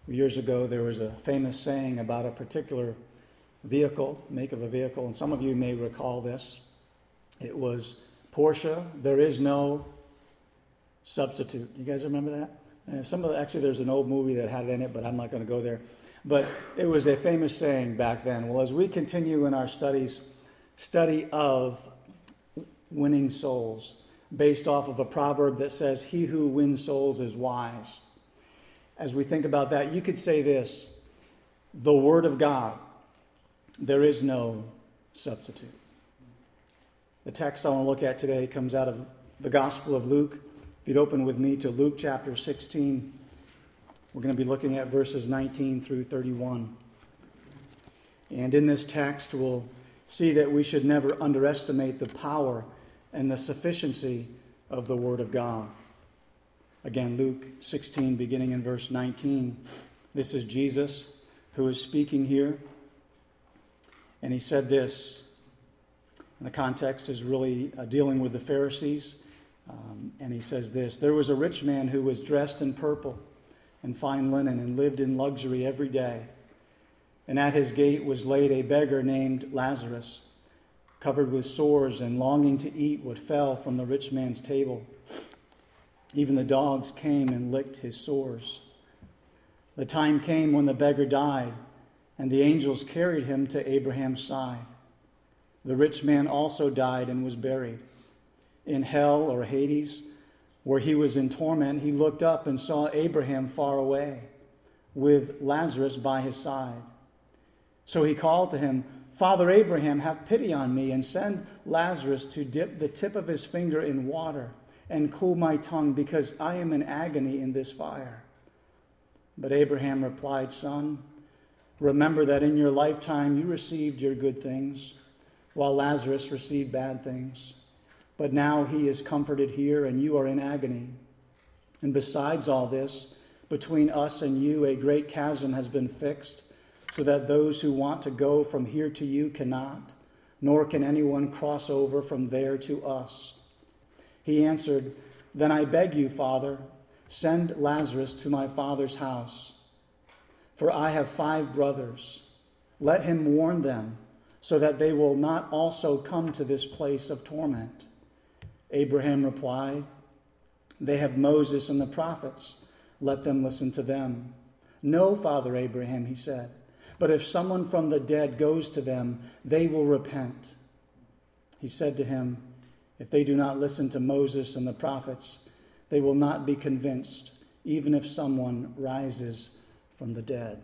Years ago, there was a famous saying about a particular vehicle, make of a vehicle, and some of you may recall this. It was, Porsche, there is no substitute. You guys remember that? And actually, there's an old movie that had it in it, but I'm not going to go there. But it was a famous saying back then. Well, as we continue in our study of winning souls, based off of a proverb that says, "He who wins souls is wise." As we think about that, you could say this: the Word of God, there is no substitute. The text I want to look at today comes out of the Gospel of Luke. If you'd open with me to Luke chapter 16, we're going to be looking at verses 19 through 31. And in this text, we'll see that we should never underestimate the power and the sufficiency of the Word of God. Again, Luke 16, beginning in verse 19. This is Jesus who is speaking here. And he said this, and the context is really dealing with the Pharisees. And he says this: "There was a rich man who was dressed in purple and fine linen and lived in luxury every day. And at his gate was laid a beggar named Lazarus, covered with sores and longing to eat what fell from the rich man's table. Even the dogs came and licked his sores. The time came when the beggar died, and the angels carried him to Abraham's side. The rich man also died and was buried. In hell, or Hades, where he was in torment, he looked up and saw Abraham far away, with Lazarus by his side. So he called to him, 'Father Abraham, have pity on me, and send Lazarus to dip the tip of his finger in water and cool my tongue, because I am in agony in this fire.' But Abraham replied, 'Son, remember that in your lifetime you received your good things, while Lazarus received bad things. But now he is comforted here, and you are in agony. And besides all this, between us and you a great chasm has been fixed, so that those who want to go from here to you cannot, nor can anyone cross over from there to us.' He answered, 'Then I beg you, Father, send Lazarus to my father's house. For I have 5 brothers. Let him warn them, so that they will not also come to this place of torment.' Abraham replied, 'They have Moses and the prophets. Let them listen to them.' 'No, Father Abraham,' he said, 'but if someone from the dead goes to them, they will repent.' He said to him, 'If they do not listen to Moses and the prophets, they will not be convinced, even if someone rises from the dead.'"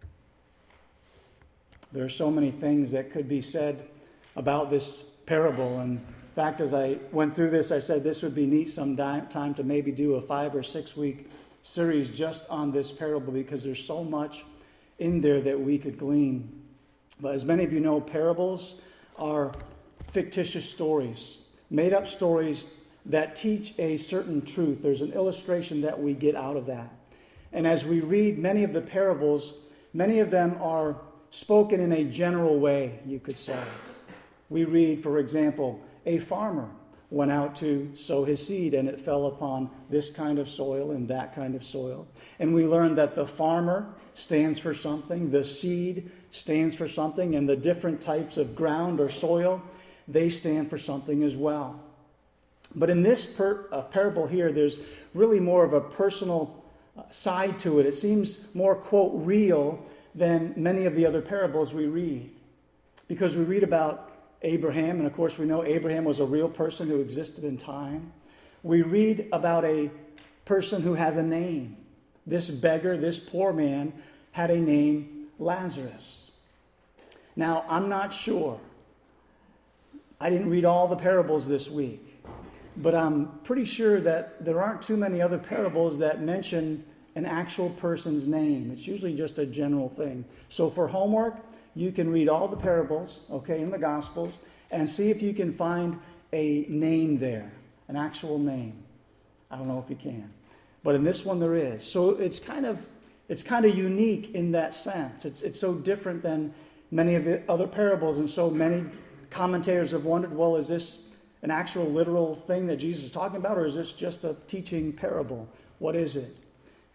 There are so many things that could be said about this parable. And in fact, as I went through this, I said this would be neat sometime to maybe do a 5 or 6 week series just on this parable, because there's so much in there that we could glean. But as many of you know, parables are fictitious stories, made up stories that teach a certain truth. There's an illustration that we get out of that. And as we read many of the parables, many of them are spoken in a general way, you could say. We read, for example, a farmer went out to sow his seed, and it fell upon this kind of soil and that kind of soil. And we learn that the farmer stands for something, the seed stands for something, and the different types of ground or soil, they stand for something as well. But in this parable here, there's really more of a personal side to it. It seems more, quote, real than many of the other parables we read. Because we read about Abraham, and of course we know Abraham was a real person who existed in time. We read about a person who has a name. This beggar, this poor man, had a name, Lazarus. Now, I'm not sure. I didn't read all the parables this week, but I'm pretty sure that there aren't too many other parables that mention an actual person's name. It's usually just a general thing. So for homework, you can read all the parables, in the Gospels, and see if you can find a name there, an actual name. I don't know if you can, but in this one there is. So it's kind of unique in that sense. It's so different than many of the other parables, and so many commentators have wondered, well, is this an actual literal thing that Jesus is talking about, or is this just a teaching parable? What is it?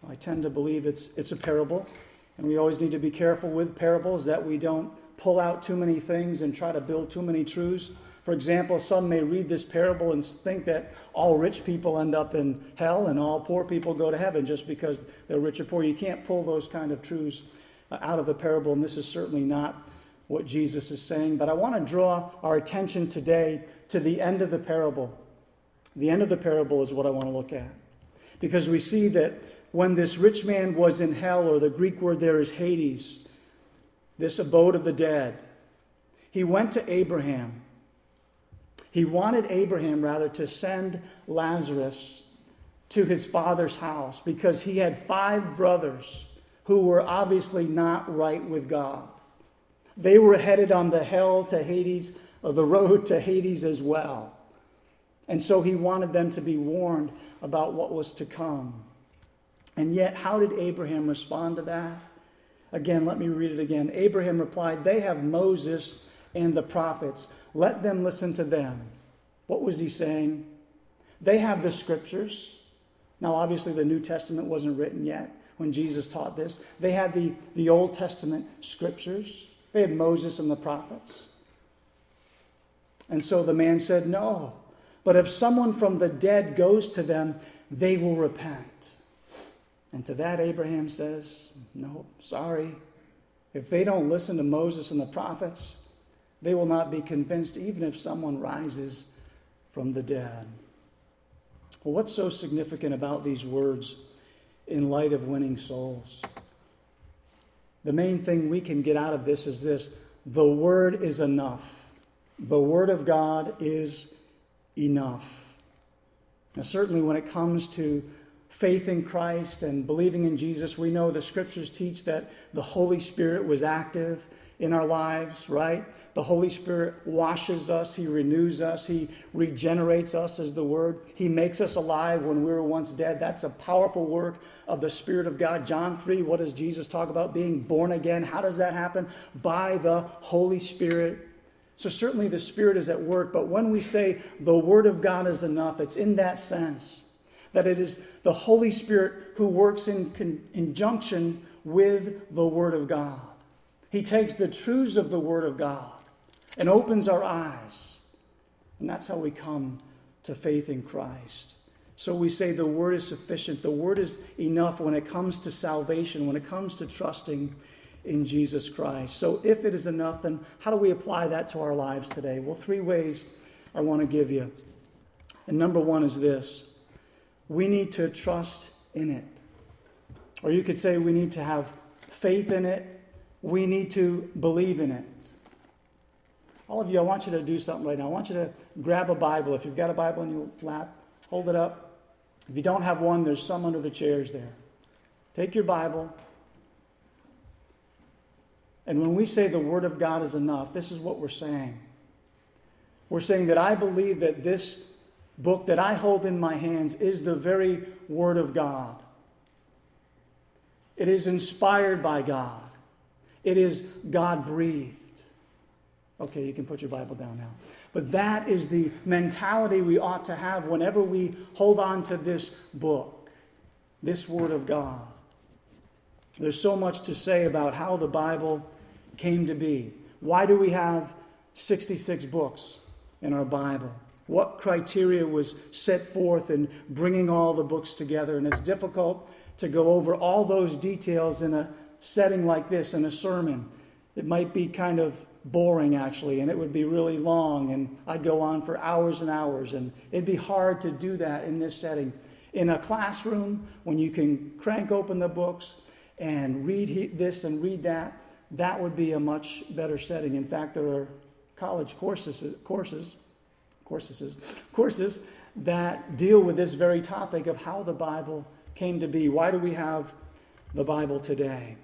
I tend to believe it's a parable, and we always need to be careful with parables that we don't pull out too many things and try to build too many truths. For example, some may read this parable and think that all rich people end up in hell and all poor people go to heaven just because they're rich or poor. You can't pull those kind of truths out of a parable, and this is certainly not what Jesus is saying. But I want to draw our attention today to the end of the parable. The end of the parable is what I want to look at. Because we see that when this rich man was in hell, or the Greek word there is Hades, this abode of the dead, he went to Abraham. He wanted Abraham, rather, to send Lazarus to his father's house because he had 5 brothers who were obviously not right with God. They were headed on the hell to Hades, or the road to Hades as well. And so he wanted them to be warned about what was to come. And yet, how did Abraham respond to that? Again, let me read it again. Abraham replied, "They have Moses and the prophets. Let them listen to them." What was he saying? They have the scriptures. Now, obviously, the New Testament wasn't written yet when Jesus taught this. They had the Old Testament scriptures. They had Moses and the prophets. And so the man said, "No. But if someone from the dead goes to them, they will repent." And to that, Abraham says, "No, sorry. If they don't listen to Moses and the prophets, they will not be convinced even if someone rises from the dead." Well, what's so significant about these words in light of winning souls? The main thing we can get out of this is this: the Word is enough. The Word of God is enough. Now, certainly when it comes to faith in Christ and believing in Jesus, we know the Scriptures teach that the Holy Spirit was active in our lives, right? The Holy Spirit washes us, He renews us, He regenerates us, as the Word. He makes us alive when we were once dead. That's a powerful work of the Spirit of God. John 3, what does Jesus talk about? Being born again. How does that happen? By the Holy Spirit. So certainly the Spirit is at work, but when we say the Word of God is enough, it's in that sense that it is the Holy Spirit who works in conjunction with the Word of God. He takes the truths of the Word of God and opens our eyes. And that's how we come to faith in Christ. So we say the Word is sufficient. The Word is enough when it comes to salvation, when it comes to trusting in Jesus Christ. So if it is enough, then how do we apply that to our lives today? Well, 3 ways I want to give you. And number 1 is this: we need to trust in it. Or you could say we need to have faith in it. We need to believe in it. All of you, I want you to do something right now. I want you to grab a Bible. If you've got a Bible in your lap, hold it up. If you don't have one, there's some under the chairs there. Take your Bible. And when we say the Word of God is enough, this is what we're saying. We're saying that I believe that this book that I hold in my hands is the very Word of God. It is inspired by God. It is God-breathed. Okay, you can put your Bible down now. But that is the mentality we ought to have whenever we hold on to this book, this Word of God. There's so much to say about how the Bible came to be. Why do we have 66 books in our Bible? What criteria was set forth in bringing all the books together? And it's difficult to go over all those details in a setting like this, in a sermon. It might be kind of boring, actually, and it would be really long, and I'd go on for hours and hours, and it'd be hard to do that in this setting. In a classroom, when you can crank open the books and read this and read that, that would be a much better setting. In fact, there are college courses that deal with this very topic of how the Bible came to be. Why do we have the Bible today?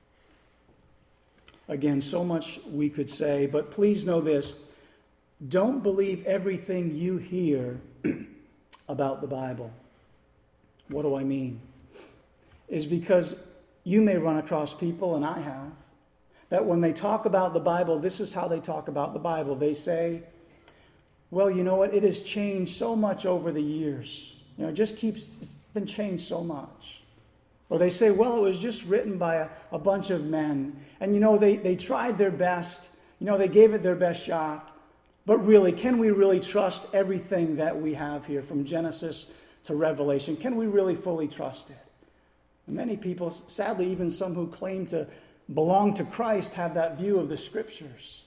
Again, so much we could say, but please know this: don't believe everything you hear about the Bible. What do I mean? Is because you may run across people, and I have, that when they talk about the Bible, this is how they talk about the Bible. They say, well, you know what? It has changed so much over the years. It's been changed so much. Or they say, well, it was just written by a bunch of men. And, they tried their best. They gave it their best shot. But really, can we really trust everything that we have here from Genesis to Revelation? Can we really fully trust it? And many people, sadly, even some who claim to belong to Christ, have that view of the Scriptures.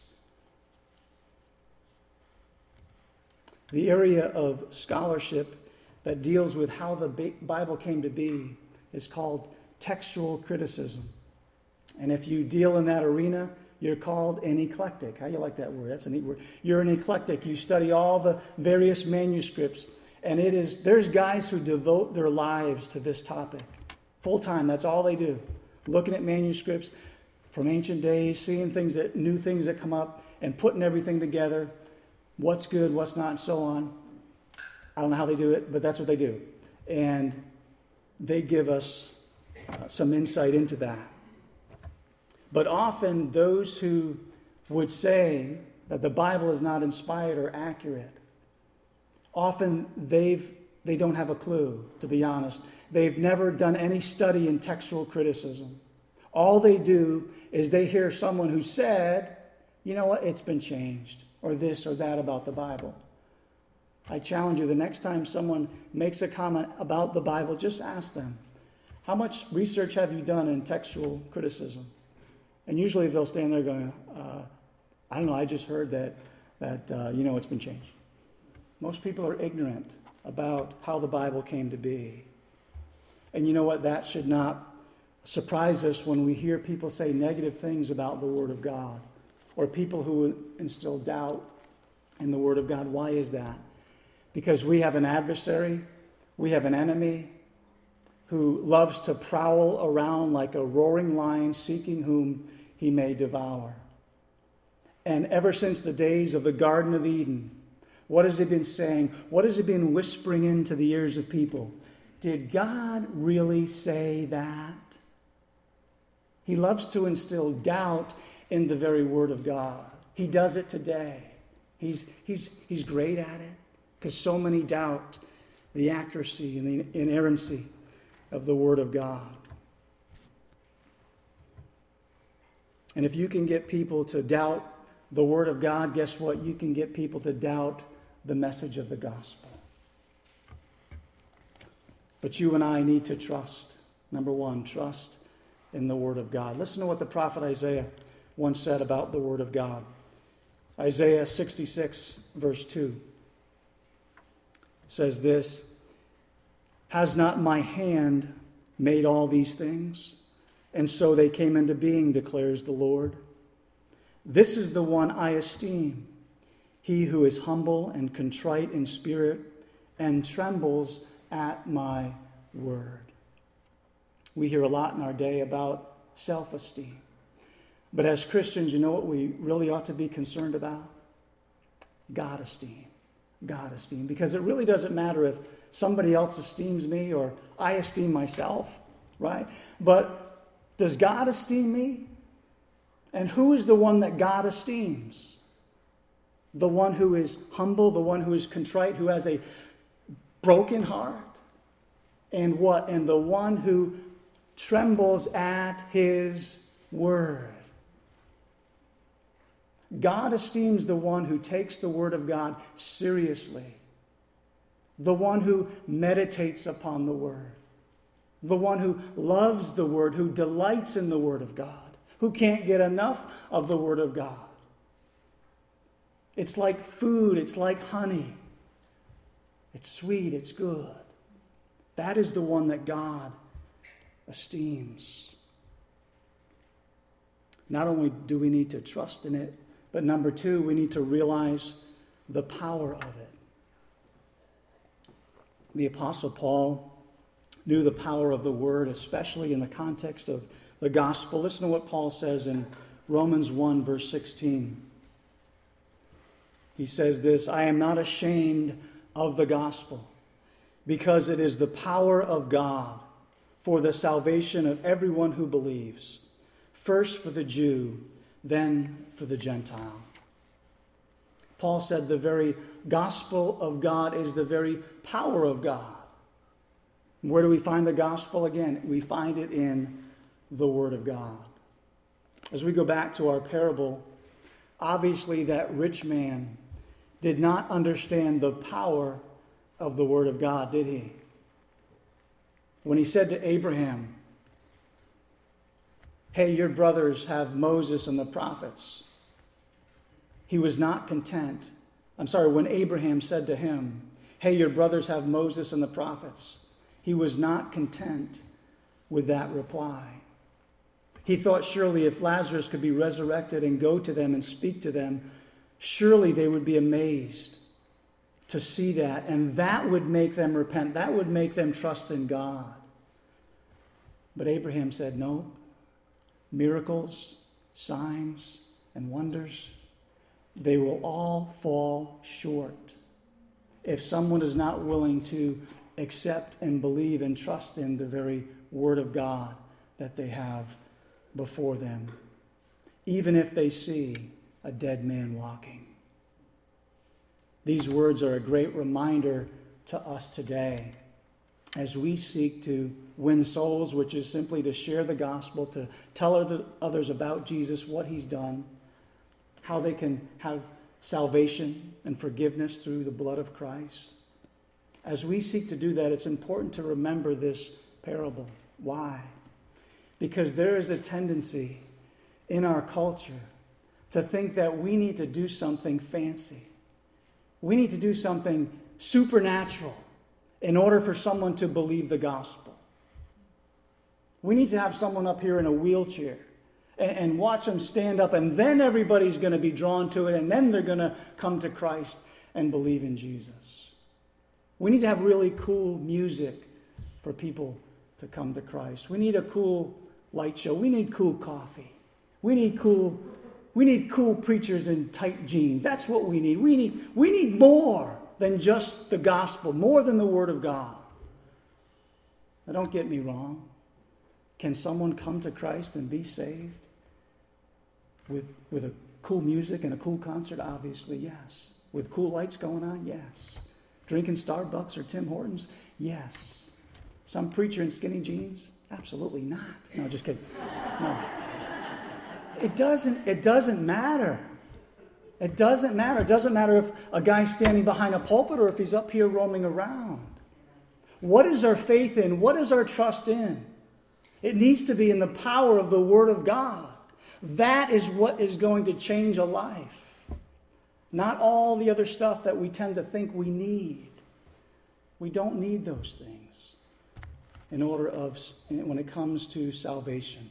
The area of scholarship that deals with how the Bible came to be is called textual criticism. And if you deal in that arena, you're called an eclectic. How do you like that word? That's a neat word. You're an eclectic. You study all the various manuscripts. And there's guys who devote their lives to this topic. Full time, that's all they do. Looking at manuscripts from ancient days, seeing new things that come up, and putting everything together. What's good, what's not, and so on. I don't know how they do it, but that's what they do. And they give us some insight into that. But often those who would say that the Bible is not inspired or accurate, often they don't have a clue, to be honest. They've never done any study in textual criticism. All they do is they hear someone who said, you know what, it's been changed, or this or that about the Bible. I challenge you, the next time someone makes a comment about the Bible, just ask them, how much research have you done in textual criticism? And usually they'll stand there going, I don't know, I just heard that it's been changed. Most people are ignorant about how the Bible came to be. And you know what? That should not surprise us when we hear people say negative things about the Word of God, or people who instill doubt in the Word of God. Why is that? Because we have an adversary, we have an enemy who loves to prowl around like a roaring lion, seeking whom he may devour. And ever since the days of the Garden of Eden, what has he been saying? What has he been whispering into the ears of people? Did God really say that? He loves to instill doubt in the very Word of God. He does it today. He's great at it because so many doubt the accuracy and the inerrancy of the Word of God. And if you can get people to doubt the Word of God, guess what? You can get people to doubt the message of the gospel. But you and I need to trust. Number one, trust in the Word of God. Listen to what the prophet Isaiah once said about the Word of God. Isaiah 66, verse 2 says this, "Has not my hand made all these things? And so they came into being, declares the Lord. This is the one I esteem, he who is humble and contrite in spirit and trembles at my word." We hear a lot in our day about self-esteem. But as Christians, you know what we really ought to be concerned about? God-esteem. God-esteem. Because it really doesn't matter if somebody else esteems me or I esteem myself, right? But does God esteem me? And who is the one that God esteems? The one who is humble, the one who is contrite, who has a broken heart. And what? And the one who trembles at his word. God esteems the one who takes the Word of God seriously. The one who meditates upon the Word. The one who loves the Word, who delights in the Word of God, who can't get enough of the Word of God. It's like food, it's like honey. It's sweet, it's good. That is the one that God esteems. Not only do we need to trust in it, but number two, we need to realize the power of it. The Apostle Paul knew the power of the Word, especially in the context of the gospel. Listen to what Paul says in Romans 1, verse 16. He says this, "I am not ashamed of the gospel, because it is the power of God for the salvation of everyone who believes, first for the Jew, then for the Gentile." Paul said the very gospel of God is the very power of God. Where do we find the gospel again? We find it in the Word of God. As we go back to our parable, obviously that rich man did not understand the power of the Word of God, did he? When he said to Abraham, hey, your brothers have Moses and the prophets, he was not content. When Abraham said to him, hey, your brothers have Moses and the prophets, he was not content with that reply. He thought surely if Lazarus could be resurrected and go to them and speak to them, surely they would be amazed to see that, and that would make them repent. That would make them trust in God. But Abraham said, no, miracles, signs, and wonders, they will all fall short if someone is not willing to accept and believe and trust in the very Word of God that they have before them, even if they see a dead man walking. These words are a great reminder to us today as we seek to win souls, which is simply to share the gospel, to tell others about Jesus, what he's done, how they can have salvation and forgiveness through the blood of Christ. As we seek to do that, it's important to remember this parable. Why? Because there is a tendency in our culture to think that we need to do something fancy. We need to do something supernatural in order for someone to believe the gospel. We need to have someone up here in a wheelchair and watch them stand up, and then everybody's going to be drawn to it, and then they're going to come to Christ and believe in Jesus. We need to have really cool music for people to come to Christ. We need a cool light show. We need cool coffee. We need cool preachers in tight jeans. That's what we need. We need more than just the gospel, more than the Word of God. Now, don't get me wrong. Can someone come to Christ and be saved with a cool music and a cool concert? Obviously, yes. With cool lights going on? Yes. Drinking Starbucks or Tim Hortons? Yes. Some preacher in skinny jeans? Absolutely not. No, just kidding. No. It doesn't matter. It doesn't matter. It doesn't matter if a guy's standing behind a pulpit or if he's up here roaming around. What is our faith in? What is our trust in? It needs to be in the power of the Word of God. That is what is going to change a life. Not all the other stuff that we tend to think we need. We don't need those things when it comes to salvation.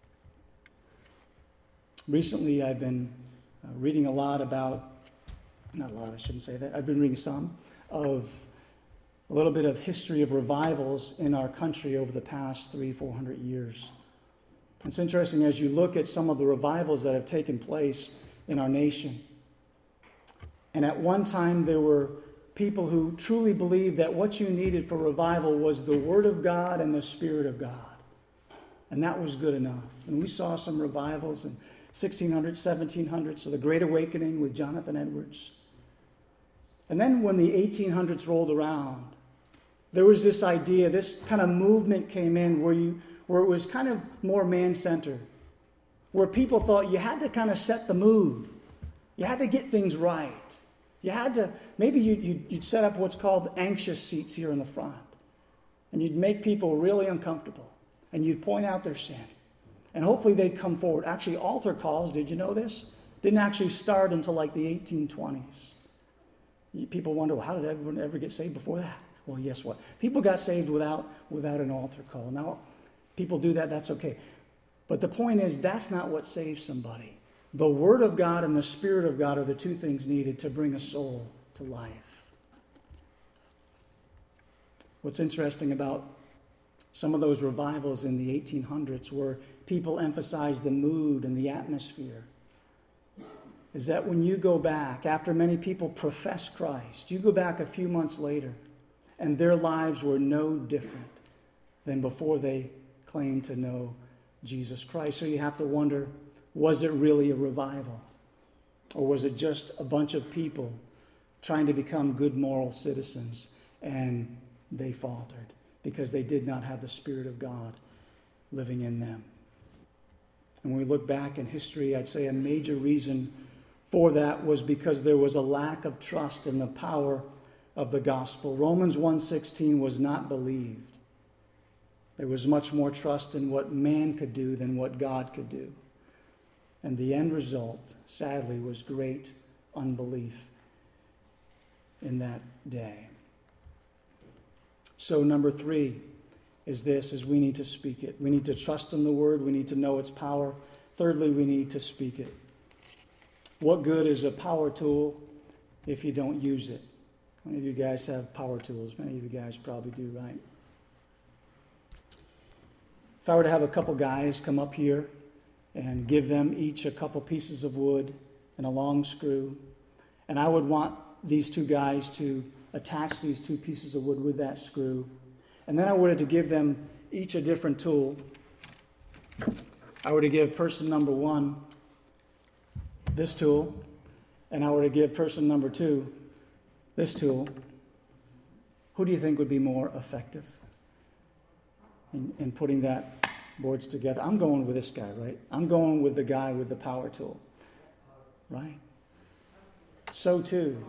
Recently, I've been reading a lot about, not a lot, I shouldn't say that. I've been reading some of a little bit of history of revivals in our country over the past 300-400 years. It's interesting as you look at some of the revivals that have taken place in our nation. And at one time, there were people who truly believed that what you needed for revival was the Word of God and the Spirit of God. And that was good enough. And we saw some revivals in 1600s, 1700s, so the Great Awakening with Jonathan Edwards. And then when the 1800s rolled around, there was this idea, this kind of movement came in where it was kind of more man-centered, where people thought you had to kind of set the mood. You had to get things right. You had to, maybe you'd set up what's called anxious seats here in the front. And you'd make people really uncomfortable. And you'd point out their sin. And hopefully they'd come forward. Actually, altar calls, did you know this? Didn't actually start until like the 1820s. People wonder, well, how did everyone ever get saved before that? Well, guess what? People got saved without an altar call. Now, people do that, that's okay. But the point is, that's not what saves somebody. The Word of God and the Spirit of God are the two things needed to bring a soul to life. What's interesting about some of those revivals in the 1800s where people emphasized the mood and the atmosphere is that when you go back, after many people profess Christ, you go back a few months later and their lives were no different than before they claimed to know Jesus Christ. So you have to wonder, was it really a revival? Or was it just a bunch of people trying to become good moral citizens and they faltered? because they did not have the Spirit of God living in them. And when we look back in history, I'd say a major reason for that was because there was a lack of trust in the power of the gospel. Romans 1:16 was not believed. There was much more trust in what man could do than what God could do. And the end result, sadly, was great unbelief in that day. So number 3 is we need to speak it. We need to trust in the word. We need to know its power. Thirdly, we need to speak it. What good is a power tool if you don't use it? How many of you guys have power tools? Many of you guys probably do, right? If I were to have a couple guys come up here and give them each a couple pieces of wood and a long screw, and I would want these two guys to attach these two pieces of wood with that screw, and then I were to give them each a different tool. I were to give person number 1 this tool, and I were to give person number 2 this tool. Who do you think would be more effective in putting that boards together? I'm going with this guy, right? I'm going with the guy with the power tool, right? So too,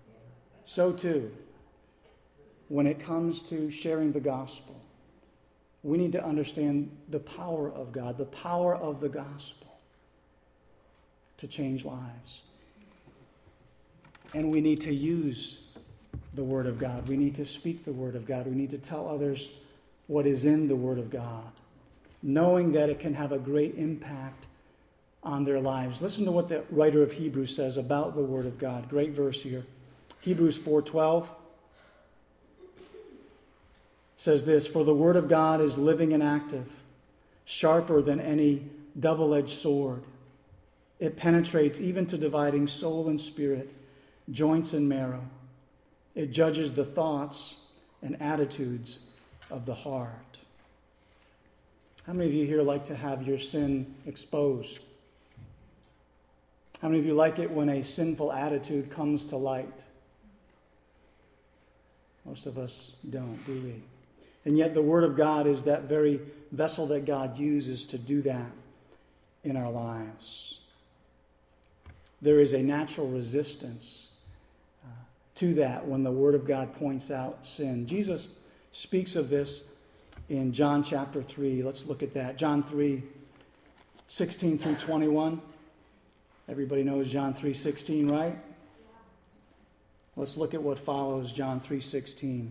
when it comes to sharing the gospel, we need to understand the power of God, the power of the gospel to change lives. And we need to use the Word of God. We need to speak the Word of God. We need to tell others what is in the Word of God, knowing that it can have a great impact on their lives. Listen to what the writer of Hebrews says about the Word of God. Great verse here. Hebrews 4:12 says this, "For the Word of God is living and active, sharper than any double-edged sword. It penetrates even to dividing soul and spirit, joints and marrow. It judges the thoughts and attitudes of the heart." How many of you here like to have your sin exposed? How many of you like it when a sinful attitude comes to light? Most of us don't, do we? And yet the Word of God is that very vessel that God uses to do that in our lives. There is a natural resistance to that when the Word of God points out sin. Jesus speaks of this in John chapter 3. Let's look at that. John 3:16 through 21. Everybody knows John 3:16, right? Let's look at what follows John 3:16.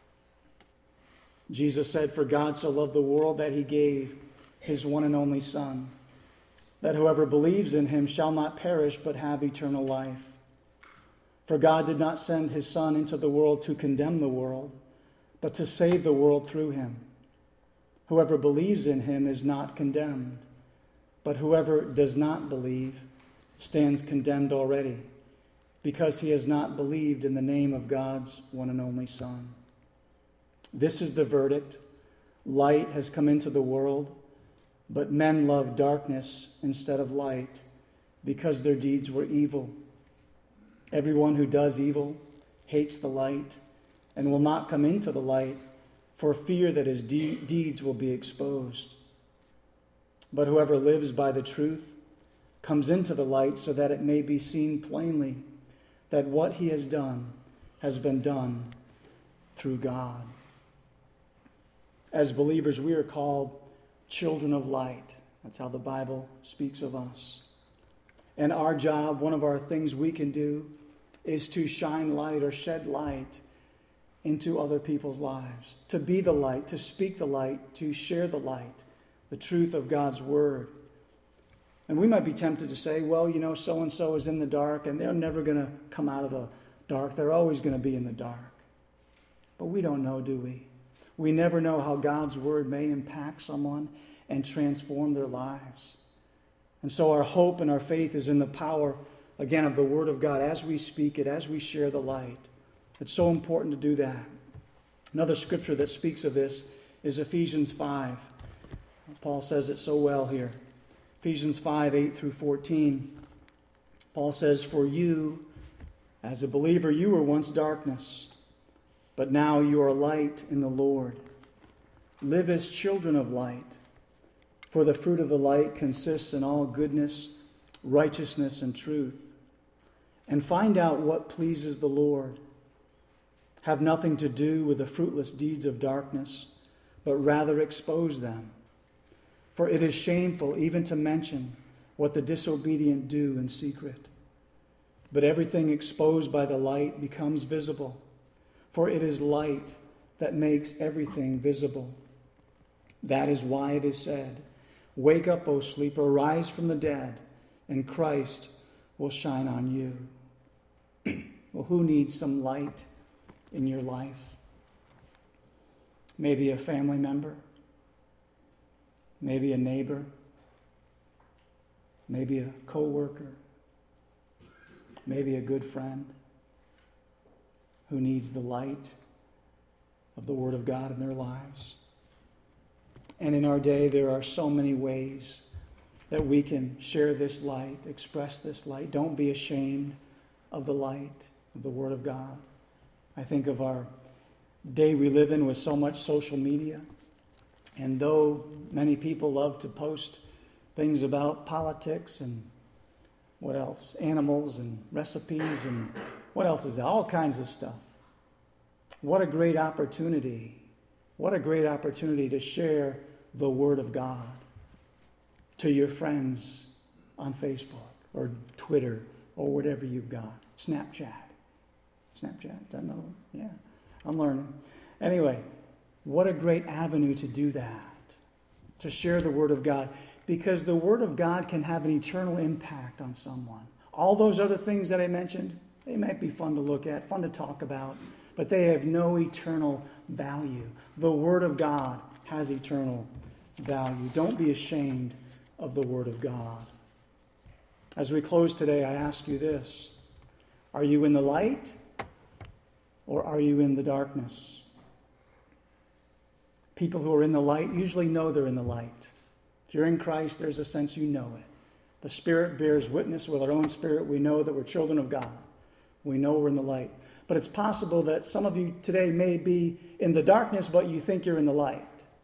Jesus said, "For God so loved the world that he gave his one and only Son, that whoever believes in him shall not perish but have eternal life. For God did not send his Son into the world to condemn the world, but to save the world through him. Whoever believes in him is not condemned, but whoever does not believe stands condemned already, because he has not believed in the name of God's one and only Son. This is the verdict. Light has come into the world, but men love darkness instead of light, because their deeds were evil. Everyone who does evil hates the light and will not come into the light for fear that his deeds will be exposed. But whoever lives by the truth comes into the light so that it may be seen plainly that what he has done has been done through God." As believers, we are called children of light. That's how the Bible speaks of us. And our job, one of our things we can do, is to shine light or shed light into other people's lives. To be the light, to speak the light, to share the light, the truth of God's Word. And we might be tempted to say, well, you know, so-and-so is in the dark and they're never going to come out of the dark. They're always going to be in the dark. But we don't know, do we? We never know how God's Word may impact someone and transform their lives. And so our hope and our faith is in the power, again, of the Word of God as we speak it, as we share the light. It's so important to do that. Another scripture that speaks of this is Ephesians 5. Paul says it so well here. Ephesians 5, 8 through 14. Paul says, "For you, as a believer, you were once darkness, but now you are light in the Lord. Live as children of light, for the fruit of the light consists in all goodness, righteousness, and truth. And find out what pleases the Lord. Have nothing to do with the fruitless deeds of darkness, but rather expose them. For it is shameful even to mention what the disobedient do in secret. But everything exposed by the light becomes visible, for it is light that makes everything visible. That is why it is said, "Wake up, O sleeper, rise from the dead, and Christ will shine on you." Well, who needs some light in your life? Maybe a family member, maybe a neighbor, maybe a co-worker, maybe a good friend who needs the light of the Word of God in their lives. And in our day, there are so many ways that we can share this light, express this light. Don't be ashamed of the light of the Word of God. I think of our day we live in with so much social media. And though many people love to post things about politics and what else? Animals and recipes and what else is there? All kinds of stuff. What a great opportunity. What a great opportunity to share the Word of God to your friends on Facebook or Twitter or whatever you've got. Snapchat, don't know. Yeah, I'm learning. Anyway, what a great avenue to do that, to share the Word of God, because the Word of God can have an eternal impact on someone. All those other things that I mentioned, they might be fun to look at, fun to talk about, but they have no eternal value. The Word of God has eternal value. Don't be ashamed of the Word of God. As we close today, I ask you this: are you in the light or are you in the darkness? People who are in the light usually know they're in the light. If you're in Christ, there's a sense you know it. The Spirit bears witness with our own spirit. We know that we're children of God. We know we're in the light. But it's possible that some of you today may be in the darkness, but you think you're in the light.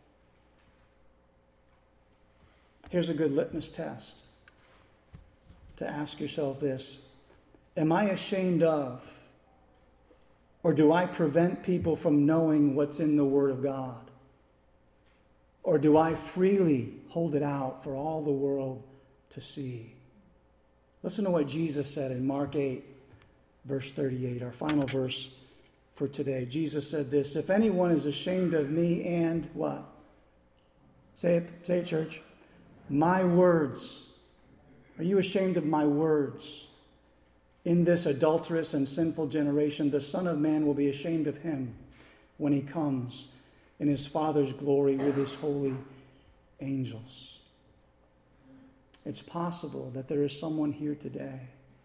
Here's a good litmus test to ask yourself this: am I ashamed of, or do I prevent people from knowing what's in the Word of God? Or do I freely hold it out for all the world to see? Listen to what Jesus said in Mark 8, verse 38, our final verse for today. Jesus said this: "If anyone is ashamed of me and" what? Say it, church. "My words." Are you ashamed of my words? "In this adulterous and sinful generation, the Son of Man will be ashamed of him when he comes in his Father's glory with his holy angels." It's possible that there is someone here today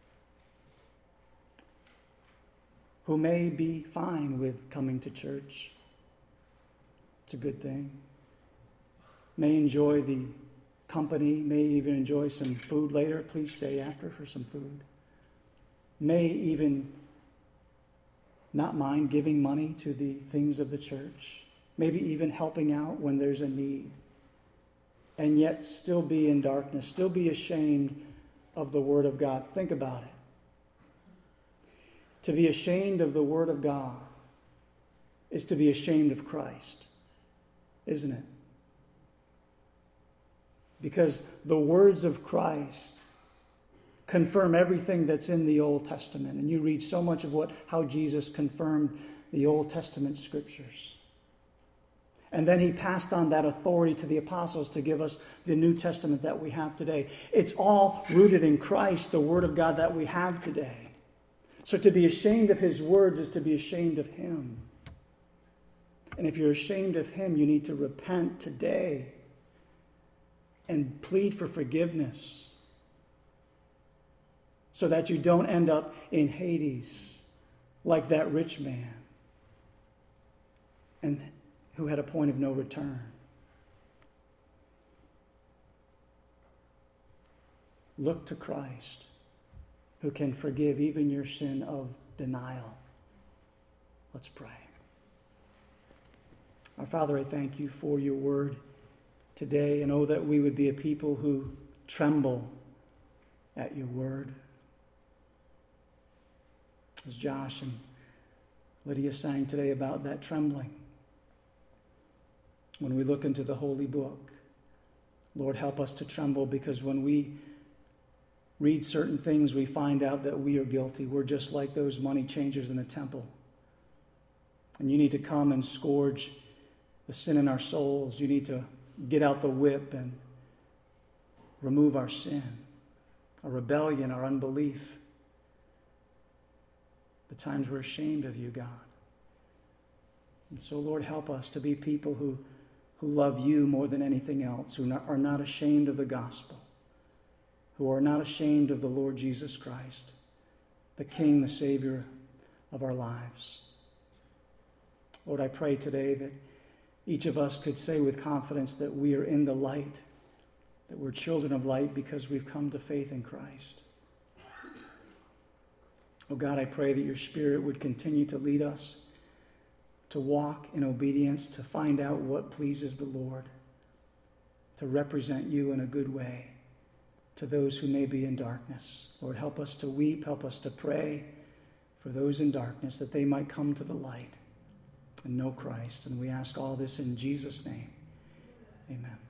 who may be fine with coming to church. It's a good thing. May enjoy the company, may even enjoy some food later. Please stay after for some food. May even not mind giving money to the things of the church. Maybe even helping out when there's a need. And yet still be in darkness, still be ashamed of the Word of God. Think about it. To be ashamed of the Word of God is to be ashamed of Christ, isn't it? Because the words of Christ confirm everything that's in the Old Testament. And you read so much of how Jesus confirmed the Old Testament scriptures. And then he passed on that authority to the apostles to give us the New Testament that we have today. It's all rooted in Christ, the Word of God that we have today. So to be ashamed of his words is to be ashamed of him. And if you're ashamed of him, you need to repent today and plead for forgiveness so that you don't end up in Hades like that rich man and who had a point of no return. Look to Christ, who can forgive even your sin of denial. Let's pray. Our Father, I thank you for your word today, and oh, that we would be a people who tremble at your word. As Josh and Lydia sang today about that trembling, when we look into the holy book, Lord, help us to tremble, because when we read certain things, we find out that we are guilty. We're just like those money changers in the temple. And you need to come and scourge the sin in our souls. You need to get out the whip and remove our sin, our rebellion, our unbelief, the times we're ashamed of you, God. And so, Lord, help us to be people who love you more than anything else, who are not ashamed of the gospel, who are not ashamed of the Lord Jesus Christ, the King, the Savior of our lives. Lord, I pray today that each of us could say with confidence that we are in the light, that we're children of light because we've come to faith in Christ. Oh God, I pray that your Spirit would continue to lead us to walk in obedience, to find out what pleases the Lord, to represent you in a good way to those who may be in darkness. Lord, help us to weep, help us to pray for those in darkness, that they might come to the light and know Christ. And we ask all this in Jesus' name. Amen.